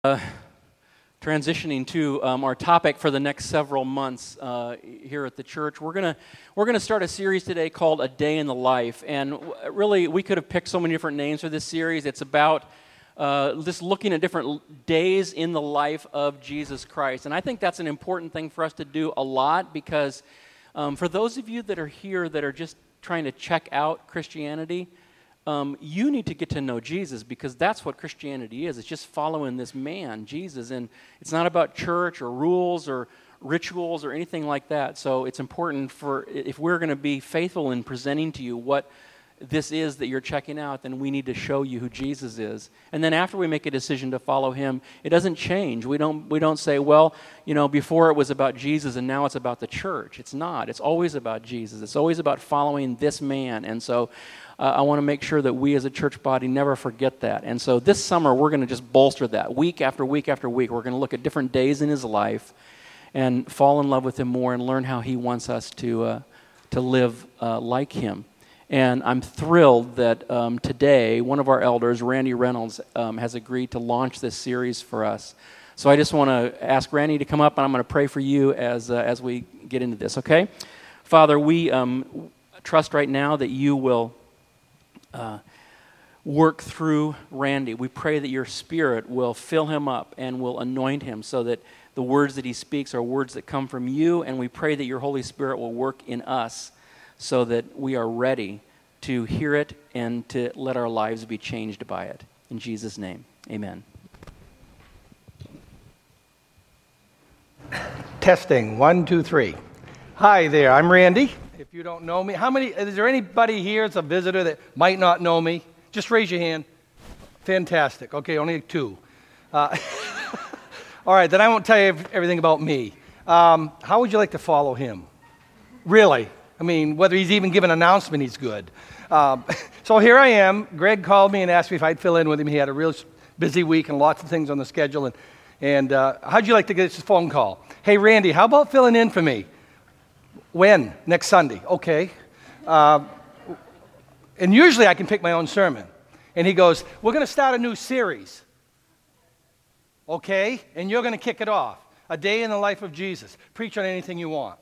Transitioning to our topic for the next several months here at the church, we're gonna start a series today called "A Day in the Life," and really we could have picked so many different names for this series. It's about just looking at different days in the life of Jesus Christ, and I think that's an important thing for us to do a lot because for those of you that are here that are just trying to check out Christianity. You need to get to know Jesus because that's what Christianity is. It's just following this man, Jesus, and it's not about church or rules or rituals or anything like that. So it's important if we're going to be faithful in presenting to you what this is that you're checking out, then we need to show you who Jesus is. And then after we make a decision to follow him, it doesn't change. We don't say, well, before it was about Jesus and now it's about the church. It's not. It's always about Jesus. It's always about following this man. And so I want to make sure that we as a church body never forget that. And so this summer, we're going to just bolster that. Week after week after week, we're going to look at different days in his life and fall in love with him more and learn how he wants us to live like him. And I'm thrilled that today, one of our elders, Randy Reynolds, has agreed to launch this series for us. So I just want to ask Randy to come up, and I'm going to pray for you as we get into this, okay? Father, we trust right now that you will work through Randy. We pray that your Spirit will fill him up and will anoint him so that the words that he speaks are words that come from you, and we pray that your Holy Spirit will work in us so that we are ready to hear it and to let our lives be changed by it. In Jesus' name, amen. Testing, 1, 2, 3. Hi there, I'm Randy. If you don't know me, is there anybody here as a visitor that might not know me? Just raise your hand. Fantastic. Okay, only 2. All right, then I won't tell you everything about me. How would you like to follow him? Really? I mean, whether he's even given an announcement, he's good. So here I am. Greg called me and asked me if I'd fill in with him. He had a real busy week and lots of things on the schedule. And how'd you like to get this phone call? Hey, Randy, how about filling in for me? When? Next Sunday. Okay. And usually I can pick my own sermon. And he goes, we're going to start a new series. Okay? And you're going to kick it off. A Day in the Life of Jesus. Preach on anything you want.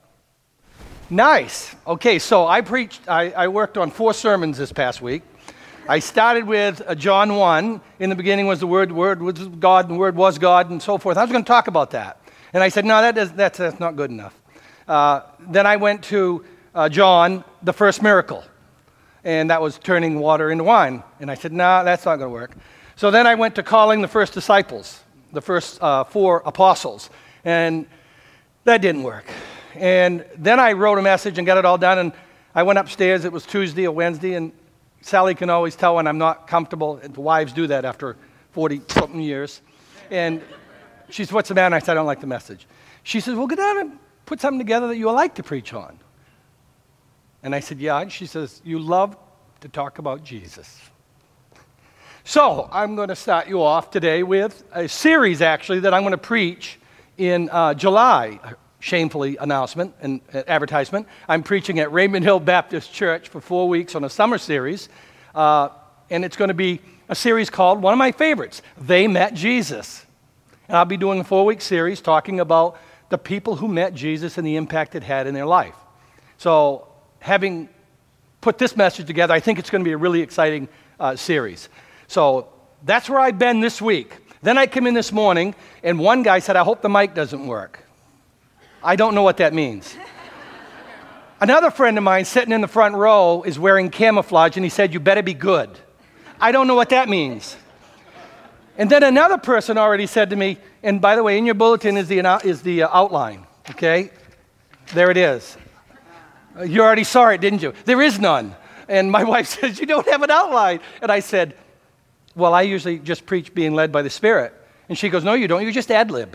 Nice. Okay, so I worked on 4 sermons this past week. I started with John 1. In the beginning was the Word was God, and the Word was God, and so forth. I was going to talk about that. And I said, no, that's not good enough. Then I went to John, the first miracle. And that was turning water into wine. And I said, no, that's not going to work. So then I went to calling the first disciples, the first 4 apostles. And that didn't work. And then I wrote a message and got it all done, and I went upstairs. It was Tuesday or Wednesday, and Sally can always tell when I'm not comfortable. The wives do that after 40-something years. And she said, what's the matter? I said, I don't like the message. She says, well, go down and put something together that you would like to preach on. And I said, yeah. And she says, you love to talk about Jesus. So I'm going to start you off today with a series, actually, that I'm going to preach in July. Shamefully announcement and advertisement. I'm preaching at Raymond Hill Baptist Church for 4 weeks on a summer series, and it's going to be a series called, one of my favorites, They Met Jesus. And I'll be doing a 4-week series talking about the people who met Jesus and the impact it had in their life. So having put this message together, I think it's going to be a really exciting series. So that's where I've been this week. Then I came in this morning, and one guy said, I hope the mic doesn't work. I don't know what that means. Another friend of mine sitting in the front row is wearing camouflage, and he said, you better be good. I don't know what that means. And then another person already said to me, and by the way, in your bulletin is the outline, okay? There it is. You already saw it, didn't you? There is none. And my wife says, you don't have an outline. And I said, well, I usually just preach being led by the Spirit. And she goes, no, you don't. You just ad-lib.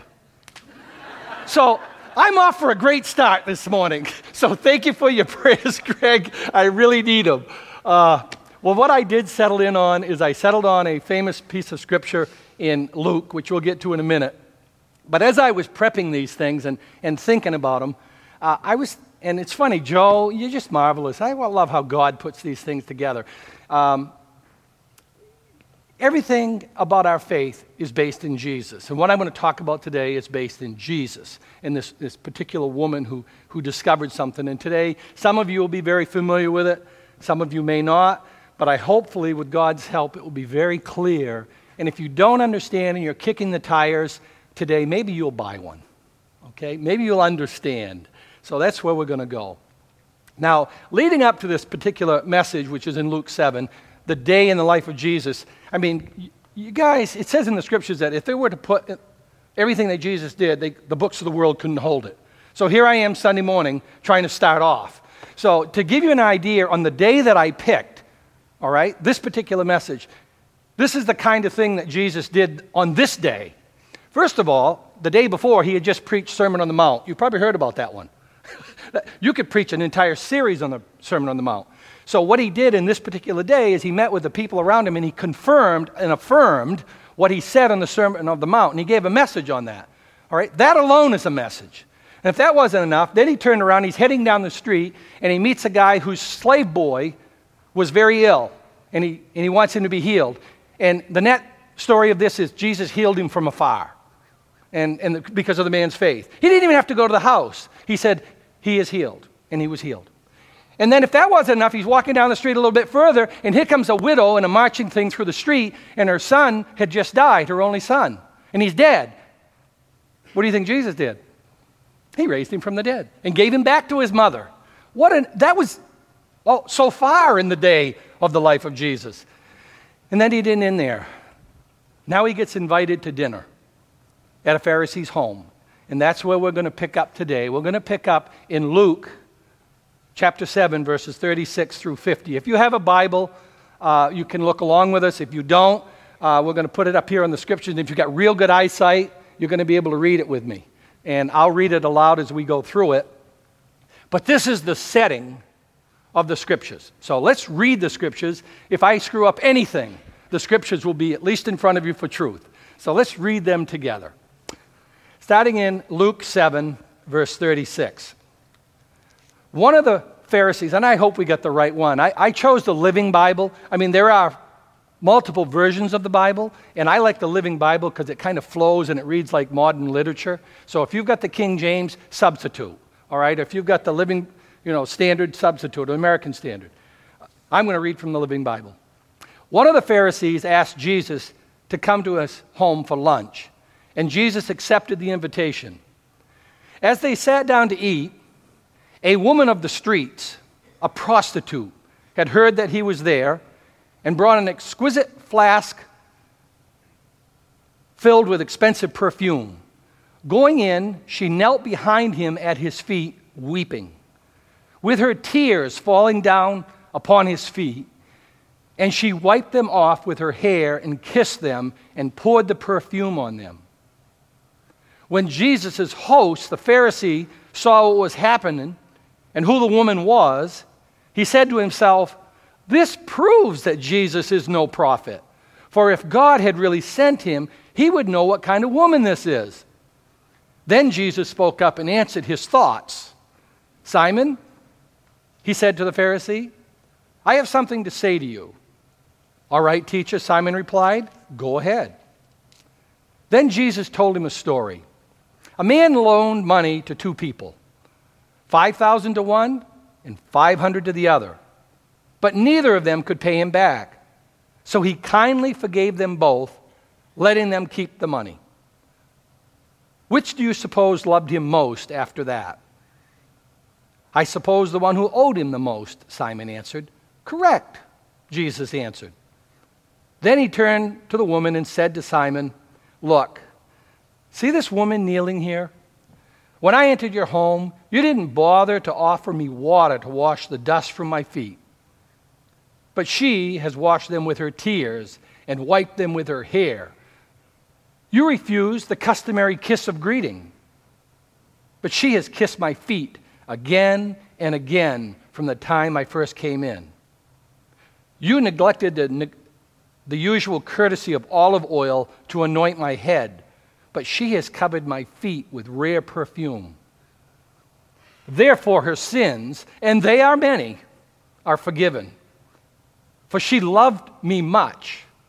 So I'm off for a great start this morning. So thank you for your prayers, Greg. I really need them. Well, what I did settle in on is I settled on a famous piece of scripture in Luke, which we'll get to in a minute. But as I was prepping these things and thinking about them, and it's funny, Joe, you're just marvelous. I love how God puts these things together. Everything about our faith is based in Jesus. And what I'm going to talk about today is based in Jesus and this particular woman who discovered something. And today, some of you will be very familiar with it. Some of you may not. But I hopefully, with God's help, it will be very clear. And if you don't understand and you're kicking the tires today, maybe you'll buy one. Okay? Maybe you'll understand. So that's where we're going to go. Now, leading up to this particular message, which is in Luke 7, the day in the life of Jesus, I mean, you guys, it says in the scriptures that if they were to put everything that Jesus did, the books of the world couldn't hold it. So here I am Sunday morning trying to start off. So to give you an idea, on the day that I picked, all right, this particular message, this is the kind of thing that Jesus did on this day. First of all, the day before, he had just preached Sermon on the Mount. You've probably heard about that one. You could preach an entire series on the Sermon on the Mount. So what he did in this particular day is he met with the people around him and he confirmed and affirmed what he said on the Sermon on the Mount, and he gave a message on that. All right, that alone is a message. And if that wasn't enough, then he turned around, he's heading down the street, and he meets a guy whose slave boy was very ill, and he wants him to be healed. And the net story of this is Jesus healed him from afar, and because of the man's faith. He didn't even have to go to the house. He said, he is healed, and he was healed. And then if that wasn't enough, he's walking down the street a little bit further, and here comes a widow and a marching thing through the street, and her son had just died, her only son, and he's dead. What do you think Jesus did? He raised him from the dead and gave him back to his mother. That was so far in the day of the life of Jesus. And then he didn't end there. Now he gets invited to dinner at a Pharisee's home, and that's where we're going to pick up today. We're going to pick up in Luke chapter 7, verses 36 through 50. If you have a Bible, you can look along with us. If you don't, we're going to put it up here on the scriptures. And if you've got real good eyesight, you're going to be able to read it with me. And I'll read it aloud as we go through it. But this is the setting of the scriptures. So let's read the scriptures. If I screw up anything, the scriptures will be at least in front of you for truth. So let's read them together. Starting in Luke 7, verse 36. One of the Pharisees, and I hope we got the right one. I chose the Living Bible. I mean, there are multiple versions of the Bible, and I like the Living Bible because it kind of flows and it reads like modern literature. So if you've got the King James, substitute. All right? If you've got the Living, Standard, substitute, American Standard. I'm going to read from the Living Bible. One of the Pharisees asked Jesus to come to his home for lunch, and Jesus accepted the invitation. As they sat down to eat, a woman of the streets, a prostitute, had heard that he was there and brought an exquisite flask filled with expensive perfume. Going in, she knelt behind him at his feet, weeping, with her tears falling down upon his feet, and she wiped them off with her hair and kissed them and poured the perfume on them. When Jesus' host, the Pharisee, saw what was happening and who the woman was, he said to himself, "This proves that Jesus is no prophet. For if God had really sent him, he would know what kind of woman this is." Then Jesus spoke up and answered his thoughts. "Simon," he said to the Pharisee, "I have something to say to you." "All right, teacher," Simon replied, "go ahead." Then Jesus told him a story. A man loaned money to two people, 5,000 to one and 500 to the other. But neither of them could pay him back. So he kindly forgave them both, letting them keep the money. Which do you suppose loved him most after that? "I suppose the one who owed him the most," Simon answered. "Correct," Jesus answered. Then he turned to the woman and said to Simon, "Look, see this woman kneeling here? When I entered your home, you didn't bother to offer me water to wash the dust from my feet. But she has washed them with her tears and wiped them with her hair. You refused the customary kiss of greeting, but she has kissed my feet again and again from the time I first came in. You neglected the usual courtesy of olive oil to anoint my head, but she has covered my feet with rare perfume. Therefore her sins, and they are many, are forgiven. For she loved me much.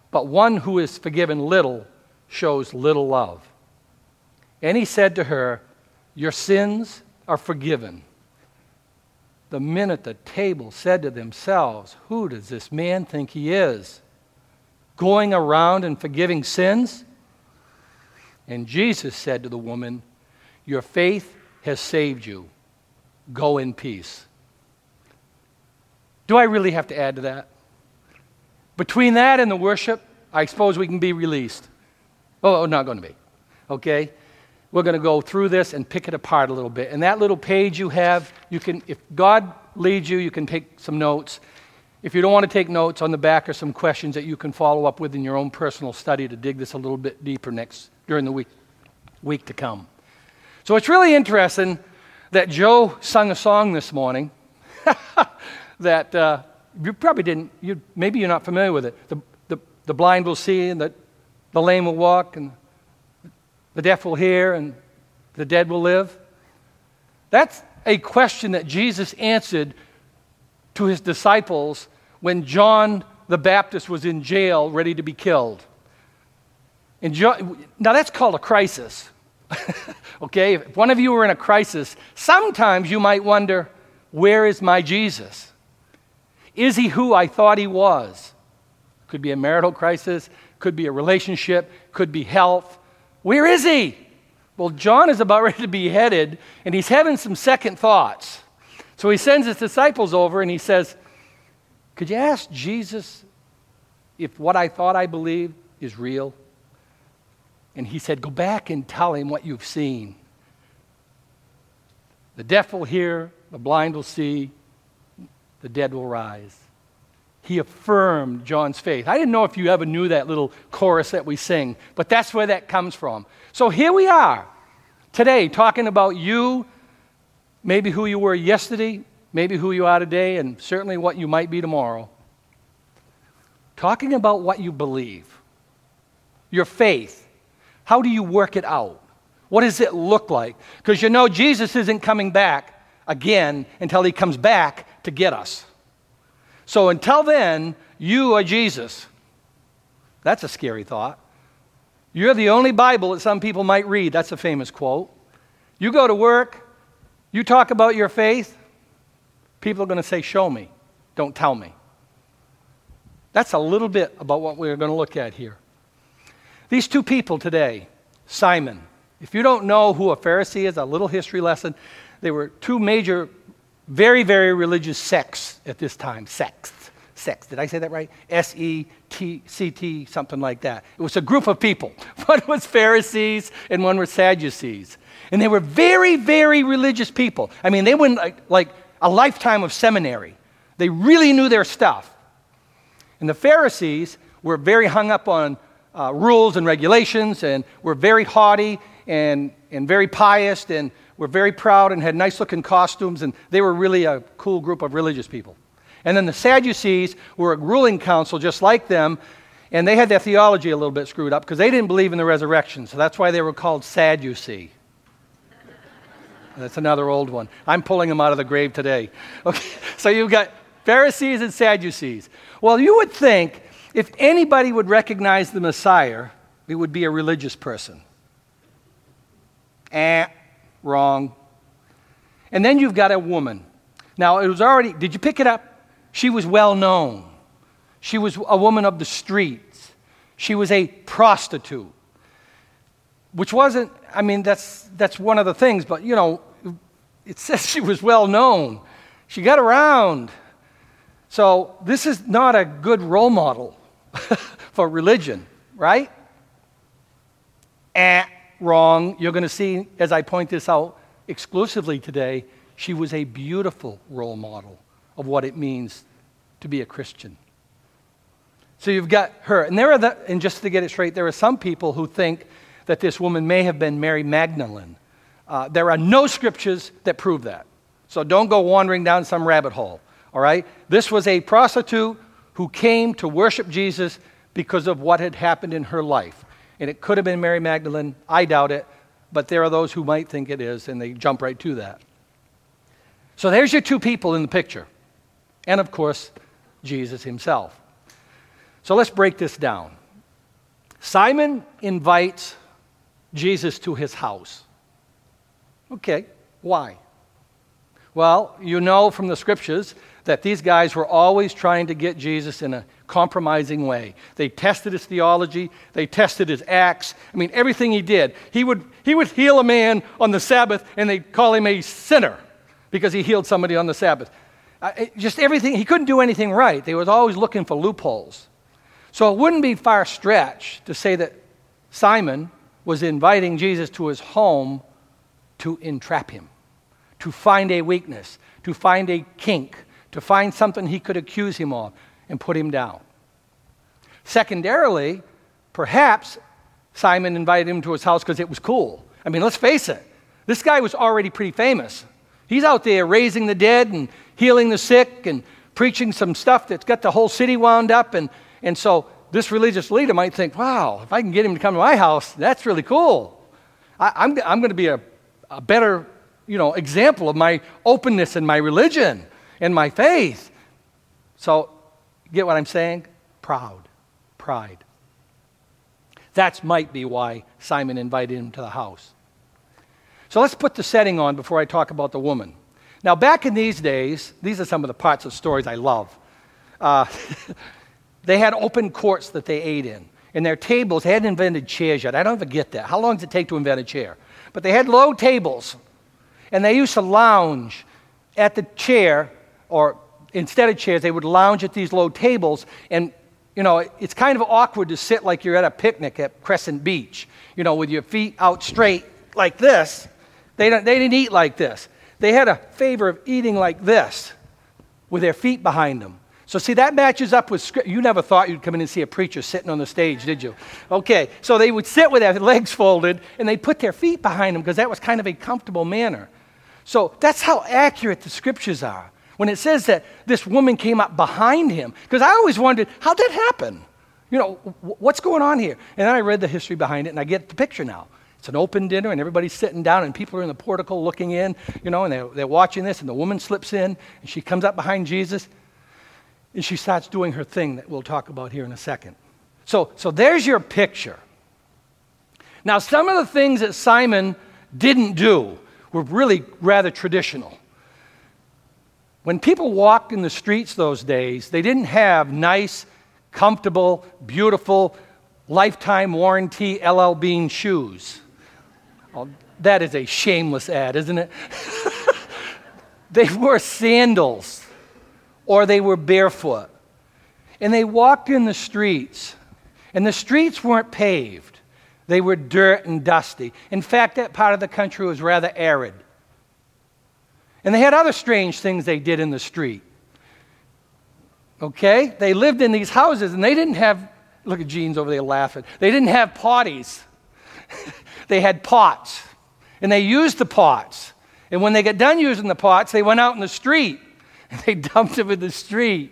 but one who is forgiven little shows little love. And he said to her, your sins are forgiven. The men at the table said to themselves, who does this man think he is, going around and forgiving sins? And Jesus said to the woman, your faith has saved you. Go in peace. Do I really have to add to that? Between that and the worship, I suppose we can be released. Oh, not going to be. Okay? We're going to go through this and pick it apart a little bit. And that little page you have, you can, if God leads you, you can take some notes. If you don't want to take notes, on the back are some questions that you can follow up with in your own personal study to dig this a little bit deeper during the week to come. So it's really interesting that Joe sung a song this morning that you probably didn't, maybe you're not familiar with it. The blind will see, and the lame will walk, and the deaf will hear, and the dead will live. That's a question that Jesus answered to his disciples when John the Baptist was in jail ready to be killed. Now that's called a crisis. Okay, if one of you were in a crisis, sometimes you might wonder, where is my Jesus? Is he who I thought he was? Could be a marital crisis, could be a relationship, could be health. Where is he? Well, John is about ready to be beheaded, and he's having some second thoughts. So he sends his disciples over, and he says, could you ask Jesus if what I thought I believed is real? And he said, go back and tell him what you've seen. The deaf will hear, the blind will see, the dead will rise. He affirmed John's faith. I didn't know if you ever knew that little chorus that we sing, but that's where that comes from. So here we are today talking about you, maybe who you were yesterday, maybe who you are today, and certainly what you might be tomorrow. Talking about what you believe, your faith. How do you work it out? What does it look like? Because you know Jesus isn't coming back again until he comes back to get us. So until then, you are Jesus. That's a scary thought. You're the only Bible that some people might read. That's a famous quote. You go to work, you talk about your faith, people are going to say, show me, don't tell me. That's a little bit about what we're going to look at here. These two people today, Simon. If you don't know who a Pharisee is, a little history lesson, they were two major, very, very religious sects at this time. Sects. Did I say that right? S-E-C-T, something like that. It was a group of people. One was Pharisees and one was Sadducees. And they were very, very religious people. I mean, they went like a lifetime of seminary. They really knew their stuff. And the Pharisees were very hung up on rules and regulations, and were very haughty and very pious, and were very proud and had nice-looking costumes, and they were really a cool group of religious people. And then the Sadducees were a ruling council just like them, and they had their theology a little bit screwed up because they didn't believe in the resurrection, so that's why they were called Sadducee. That's another old one. I'm pulling them out of the grave today. Okay, so you've got Pharisees and Sadducees. Well, you would think if anybody would recognize the Messiah, it would be a religious person. Wrong. And then you've got a woman. Now, it was already, did you pick it up? She was well known. She was a woman of the streets. She was a prostitute. Which wasn't, I mean, that's one of the things, but, you know, it says she was well known. She got around. So this is not a good role model for religion, right? Wrong. You're going to see, as I point this out exclusively today, she was a beautiful role model of what it means to be a Christian. So you've got her. And just to get it straight, there are some people who think that this woman may have been Mary Magdalene. There are no scriptures that prove that. So don't go wandering down some rabbit hole, all right? This was a prostitute who came to worship Jesus because of what had happened in her life. And it could have been Mary Magdalene. I doubt it. But there are those who might think it is, and they jump right to that. So there's your two people in the picture. And, of course, Jesus himself. So let's break this down. Simon invites Jesus to his house. Okay, why? Well, you know from the scriptures that these guys were always trying to get Jesus in a compromising way. They tested his theology. They tested his acts. I mean, everything he did. He would heal a man on the Sabbath, and they'd call him a sinner because he healed somebody on the Sabbath. Just everything. He couldn't do anything right. They was always looking for loopholes. So it wouldn't be far stretch to say that Simon was inviting Jesus to his home to entrap him, to find a weakness, to find a kink, to find something he could accuse him of and put him down. Secondarily, perhaps Simon invited him to his house because it was cool. I mean, let's face it. This guy was already pretty famous. He's out there raising the dead and healing the sick and preaching some stuff that's got the whole city wound up. And so this religious leader might think, wow, if I can get him to come to my house, that's really cool. I'm going to be a better, example of my openness and my religion and my faith. So, get what I'm saying? Pride. That might be why Simon invited him to the house. So let's put the setting on before I talk about the woman. Now, back in these days, these are some of the parts of stories I love. They had open courts that they ate in. And their tables, they hadn't invented chairs yet. I don't ever get that. How long does it take to invent a chair? But they had low tables. And they used to lounge at the chair, or instead of chairs, they would lounge at these low tables. And, it's kind of awkward to sit like you're at a picnic at Crescent Beach, with your feet out straight like this. They didn't eat like this. They had a favor of eating like this with their feet behind them. So see, that matches up with scripture. You never thought you'd come in and see a preacher sitting on the stage, did you? Okay, so they would sit with their legs folded, and they'd put their feet behind them because that was kind of a comfortable manner. So that's how accurate the scriptures are. When it says that this woman came up behind him, because I always wondered, how'd that happen? What's going on here? And then I read the history behind it, and I get the picture now. It's an open dinner, and everybody's sitting down, and people are in the portico looking in, and they're watching this, and the woman slips in, and she comes up behind Jesus, and she starts doing her thing that we'll talk about here in a second. So there's your picture. Now, some of the things that Simon didn't do were really rather traditional. When people walked in the streets those days, they didn't have nice, comfortable, beautiful, lifetime warranty LL Bean shoes. Oh, that is a shameless ad, isn't it? They wore sandals, or they were barefoot. And they walked in the streets, and the streets weren't paved. They were dirt and dusty. In fact, that part of the country was rather arid. And they had other strange things they did in the street. Okay? They lived in these houses, and they didn't have, look at Jeans over there laughing. They didn't have potties. They had pots. And they used the pots. And when they got done using the pots, they went out in the street. And they dumped them in the street.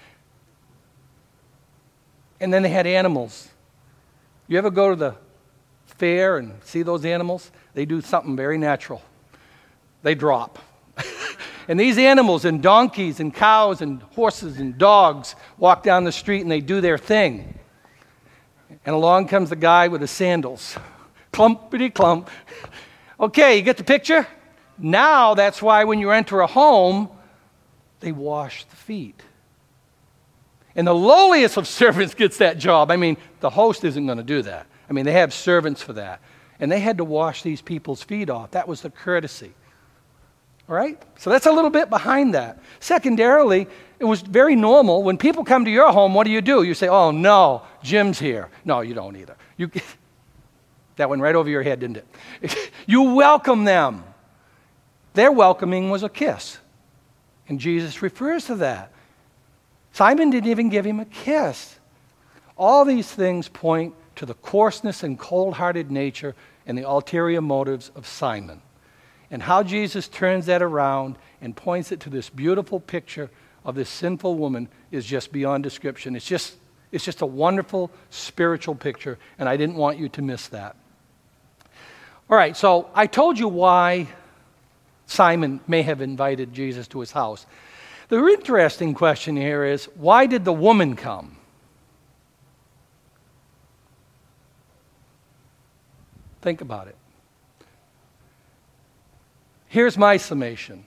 And then they had animals. You ever go to the fair and see those animals? They do something very natural. They drop. And these animals and donkeys and cows and horses and dogs walk down the street and they do their thing. And along comes the guy with the sandals. Clumpity clump. Okay, you get the picture? Now that's why when you enter a home, they wash the feet. And the lowliest of servants gets that job. I mean, the host isn't going to do that. I mean, they have servants for that. And they had to wash these people's feet off. That was the courtesy. All right? So that's a little bit behind that. Secondarily, it was very normal. When people come to your home, what do? You say, oh, no, Jim's here. No, you don't either. That went right over your head, didn't it? You welcome them. Their welcoming was a kiss. And Jesus refers to that. Simon didn't even give him a kiss. All these things point to the coarseness and cold-hearted nature and the ulterior motives of Simon. And how Jesus turns that around and points it to this beautiful picture of this sinful woman is just beyond description. It's just a wonderful spiritual picture, and I didn't want you to miss that. All right, so I told you why Simon may have invited Jesus to his house. The interesting question here is, why did the woman come? Think about it. Here's my summation.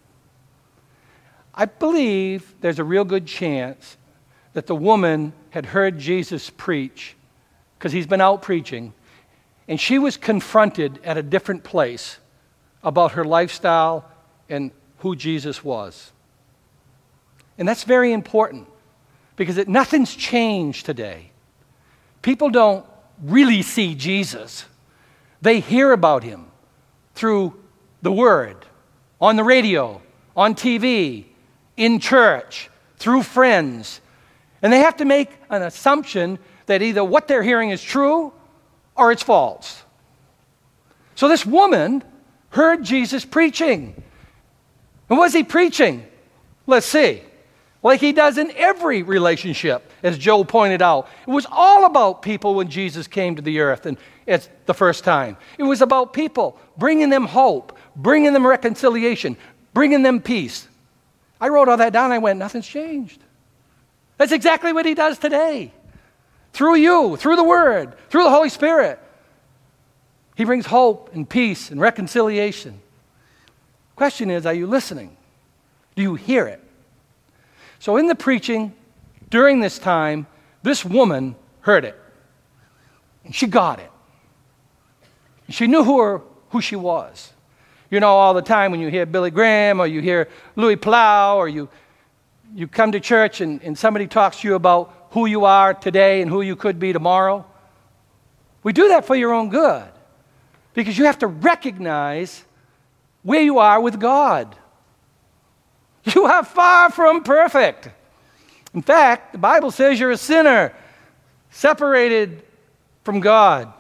I believe there's a real good chance that the woman had heard Jesus preach, because he's been out preaching, and she was confronted at a different place about her lifestyle and who Jesus was. And that's very important, because nothing's changed today. People don't really see Jesus. They hear about him through the Word, on the radio, on TV, in church, through friends. And they have to make an assumption that either what they're hearing is true or it's false. So this woman heard Jesus preaching. And what was he preaching? Let's see. Like he does in every relationship, as Joe pointed out. It was all about people when Jesus came to the earth and it's the first time. It was about people, bringing them hope, bringing them reconciliation, bringing them peace. I wrote all that down and I went, nothing's changed. That's exactly what he does today. Through you, through the Word, through the Holy Spirit. He brings hope and peace and reconciliation. Question is, are you listening? Do you hear it? So in the preaching, during this time, this woman heard it. And she got it. And she knew who she was. You know, all the time when you hear Billy Graham or you hear Louis Plow or you come to church and somebody talks to you about who you are today and who you could be tomorrow. We do that for your own good, because you have to recognize where you are with God. You are far from perfect. In fact, the Bible says you're a sinner, separated from God.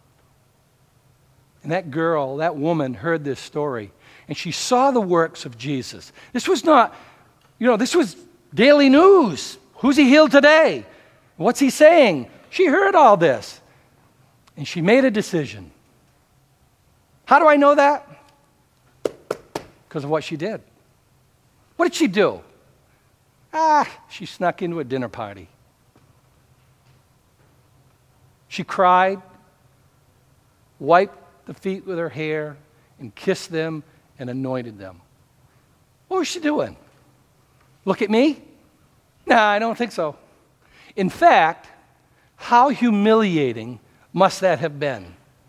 And that girl, that woman, heard this story, and she saw the works of Jesus. This was not, this was daily news. Who's he healed today? What's he saying? She heard all this, and she made a decision. How do I know that? Because of what she did. What did she do? She snuck into a dinner party. She cried, wiped the feet with her hair, and kissed them and anointed them. What was she doing? Look at me? Nah, I don't think so. In fact, how humiliating must that have been?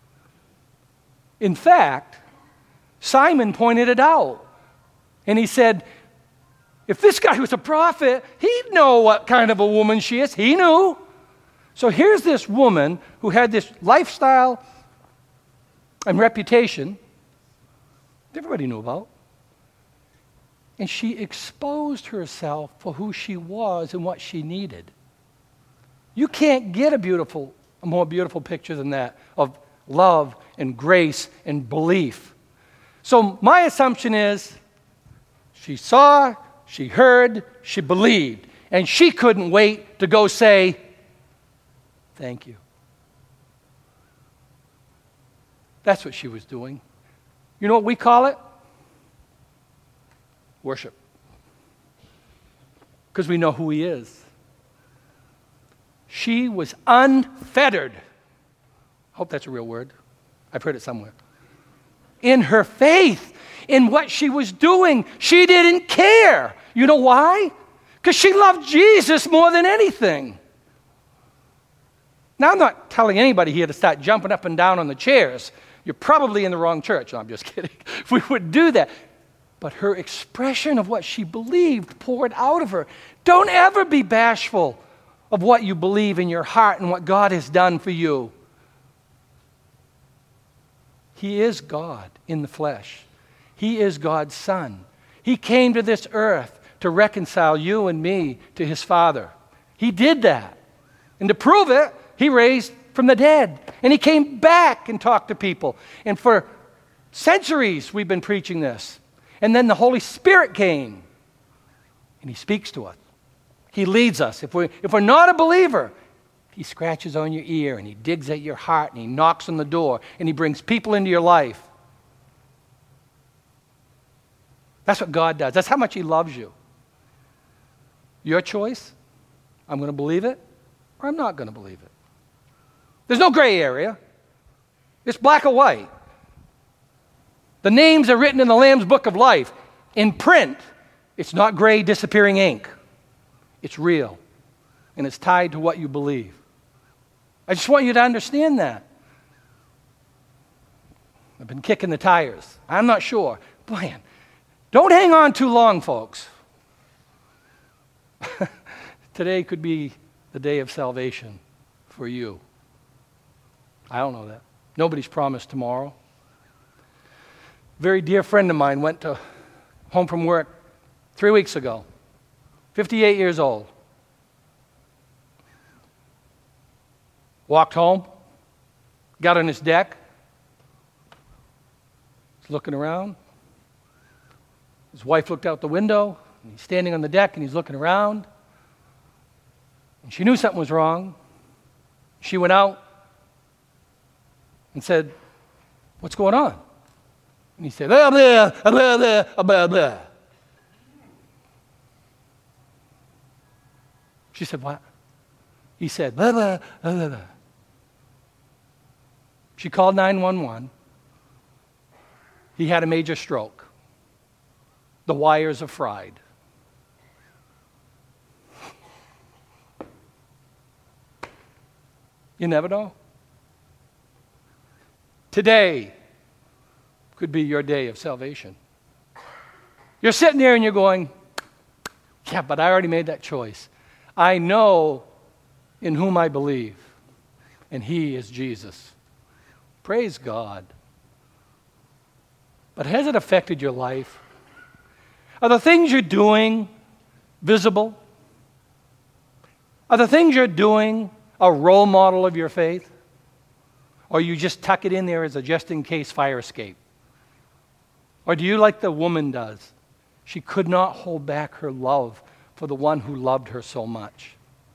In fact, Simon pointed it out. And he said, if this guy was a prophet, he'd know what kind of a woman she is. He knew. So here's this woman who had this lifestyle and reputation that everybody knew about. And she exposed herself for who she was and what she needed. You can't get a more beautiful picture than that of love and grace and belief. So my assumption is she saw, she heard, she believed, and she couldn't wait to go say, thank you. That's what she was doing. You know what we call it? Worship. Because we know who he is. She was unfettered. I hope that's a real word. I've heard it somewhere. In her faith, in what she was doing, she didn't care. You know why? Because she loved Jesus more than anything. Now, I'm not telling anybody here to start jumping up and down on the chairs. You're probably in the wrong church. No, I'm just kidding. If we would do that. But her expression of what she believed poured out of her. Don't ever be bashful of what you believe in your heart and what God has done for you. He is God in the flesh. He is God's Son. He came to this earth to reconcile you and me to his Father. He did that. And to prove it, he raised from the dead. And he came back and talked to people. And for centuries we've been preaching this. And then the Holy Spirit came. And he speaks to us. He leads us. If we're not a believer, he scratches on your ear and he digs at your heart and he knocks on the door and he brings people into your life. That's what God does. That's how much he loves you. Your choice. I'm going to believe it or I'm not going to believe it. There's no gray area. It's black or white. The names are written in the Lamb's Book of Life. In print, it's not gray, disappearing ink. It's real. And it's tied to what you believe. I just want you to understand that. I've been kicking the tires. I'm not sure. Man, don't hang on too long, folks. Today could be the day of salvation for you. I don't know that. Nobody's promised tomorrow. A very dear friend of mine went home from work 3 weeks ago, 58 years old. Walked home, got on his deck, was looking around. His wife looked out the window, and he's standing on the deck, and he's looking around. And she knew something was wrong. She went out and said, "What's going on?" And he said, "Blah, blah, blah, blah, blah, blah." She said, "What?" He said, "Blah, blah, blah, blah, blah." She called 911. He had a major stroke. The wires are fried. You never know. Today could be your day of salvation. You're sitting there and you're going, "Yeah, but I already made that choice. I know in whom I believe, and He is Jesus." Praise God. But has it affected your life? Are the things you're doing visible? Are the things you're doing a role model of your faith? Or you just tuck it in there as a just-in-case fire escape? Or do you like the woman does? She could not hold back her love for the one who loved her so much.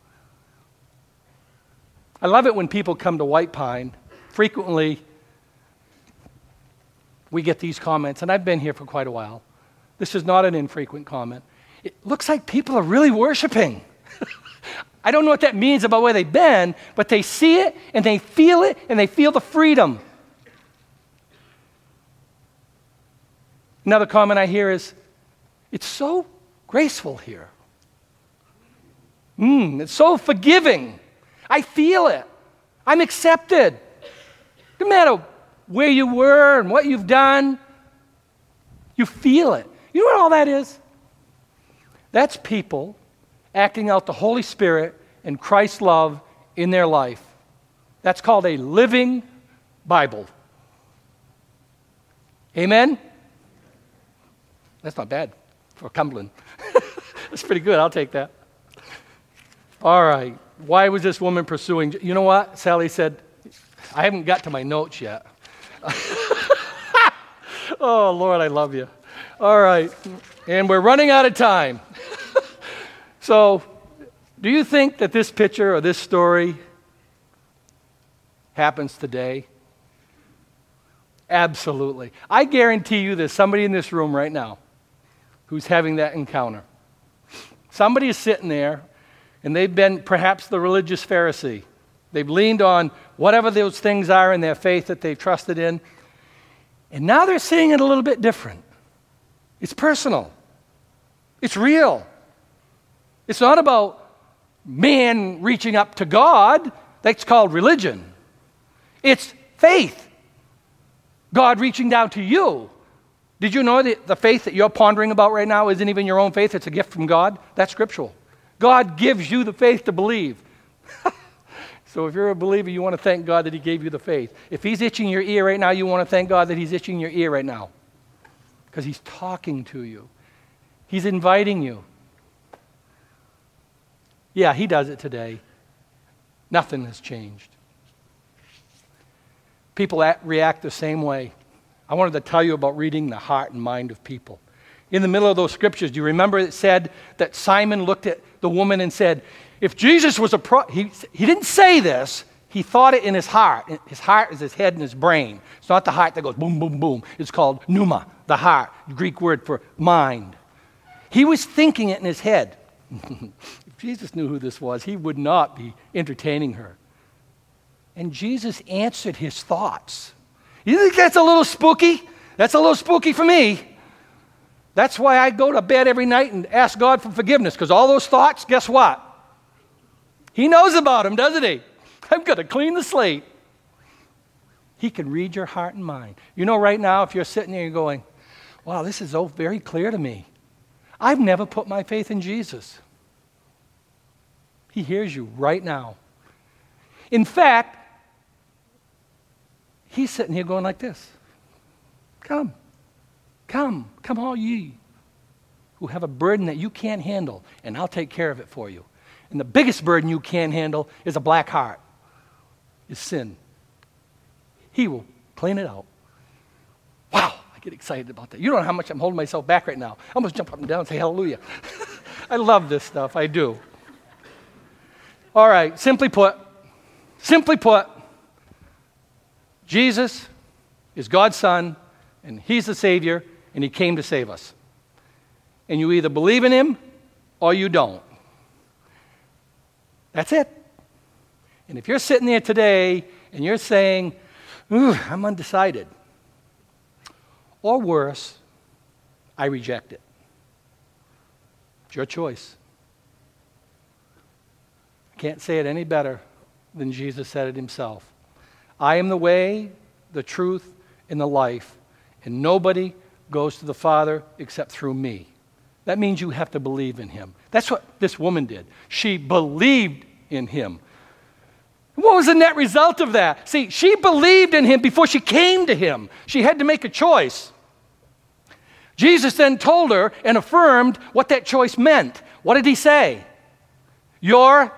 I love it when people come to White Pine. Frequently, we get these comments, and I've been here for quite a while. This is not an infrequent comment. It looks like people are really worshiping. I don't know what that means about where they've been, but they see it, and they feel it, and they feel the freedom. Another comment I hear is, "It's so graceful here. It's so forgiving. I feel it. I'm accepted. No matter where you were and what you've done, you feel it." You know what all that is? That's people acting out the Holy Spirit and Christ's love in their life. That's called a living Bible. Amen? That's not bad for Cumberland. That's pretty good. I'll take that. All right. Why was this woman pursuing? You know what? Sally said, I haven't got to my notes yet. Oh, Lord, I love you. All right. And we're running out of time. So, do you think that this picture or this story happens today? Absolutely. I guarantee you there's somebody in this room right now who's having that encounter. Somebody is sitting there, and they've been perhaps the religious Pharisee. They've leaned on whatever those things are in their faith that they've trusted in, and now they're seeing it a little bit different. It's personal. It's real. It's not about man reaching up to God. That's called religion. It's faith. God reaching down to you. Did you know that the faith that you're pondering about right now isn't even your own faith? It's a gift from God. That's scriptural. God gives you the faith to believe. So if you're a believer, you want to thank God that He gave you the faith. If He's itching your ear right now, you want to thank God that He's itching your ear right now. Because He's talking to you. He's inviting you. Yeah, He does it today. Nothing has changed. People react the same way. I wanted to tell you about reading the heart and mind of people. In the middle of those scriptures, do you remember it said that Simon looked at the woman and said, if Jesus was he didn't say this, he thought it in his heart. His heart is his head and his brain. It's not the heart that goes boom, boom, boom. It's called pneuma, the heart, the Greek word for mind. He was thinking it in his head. If Jesus knew who this was, he would not be entertaining her. And Jesus answered his thoughts. You think that's a little spooky? That's a little spooky for me. That's why I go to bed every night and ask God for forgiveness, because all those thoughts, guess what? He knows about them, doesn't he? I'm going to clean the slate. He can read your heart and mind. You know, right now, if you're sitting there and going, wow, this is so very clear to me. I've never put my faith in Jesus. He hears you right now. In fact, he's sitting here going like this. Come all ye who have a burden that you can't handle, and I'll take care of it for you. And the biggest burden you can't handle is a black heart, is sin. He will clean it out. Wow, I get excited about that. You don't know how much I'm holding myself back right now. I almost jump up and down and say hallelujah. I love this stuff, I do. All right, simply put, Jesus is God's Son, and He's the Savior, and He came to save us. And you either believe in Him or you don't. That's it. And if you're sitting there today and you're saying, I'm undecided, or worse, I reject it. It's your choice. I can't say it any better than Jesus said it Himself. I am the way, the truth, and the life, and nobody goes to the Father except through me. That means you have to believe in Him. That's what this woman did. She believed in Him. What was the net result of that? See, she believed in Him before she came to Him. She had to make a choice. Jesus then told her and affirmed what that choice meant. What did He say? You're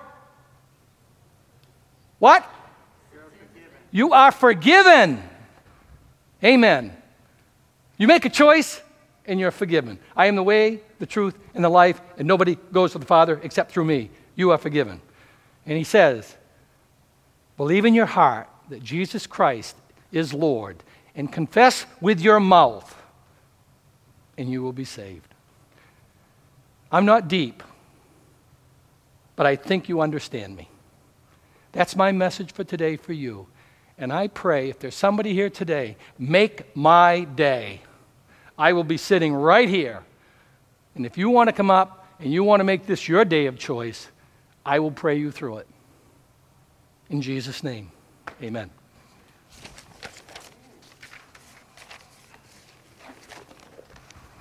what? You are forgiven. Amen. You make a choice and you're forgiven. I am the way, the truth, and the life, and nobody goes to the Father except through me. You are forgiven. And He says, believe in your heart that Jesus Christ is Lord, and confess with your mouth, and you will be saved. I'm not deep, but I think you understand me. That's my message for today for you. And I pray, if there's somebody here today, make my day. I will be sitting right here. And if you want to come up and you want to make this your day of choice, I will pray you through it. In Jesus' name, amen.